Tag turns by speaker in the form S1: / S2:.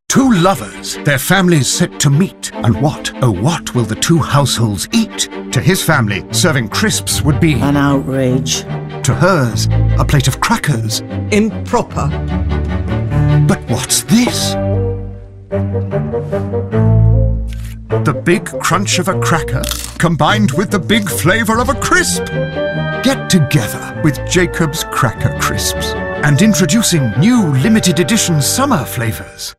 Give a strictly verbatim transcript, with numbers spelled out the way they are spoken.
S1: Two lovers, their families set to meet. And what, oh what will the two households eat? To his family, serving crisps would be
S2: an outrage.
S1: To hers, a plate of crackers.
S3: Improper.
S1: But what's this? The big crunch of a cracker combined with the big flavour of a crisp. Get together with Jacob's Cracker Crisps. And introducing new limited edition summer flavours.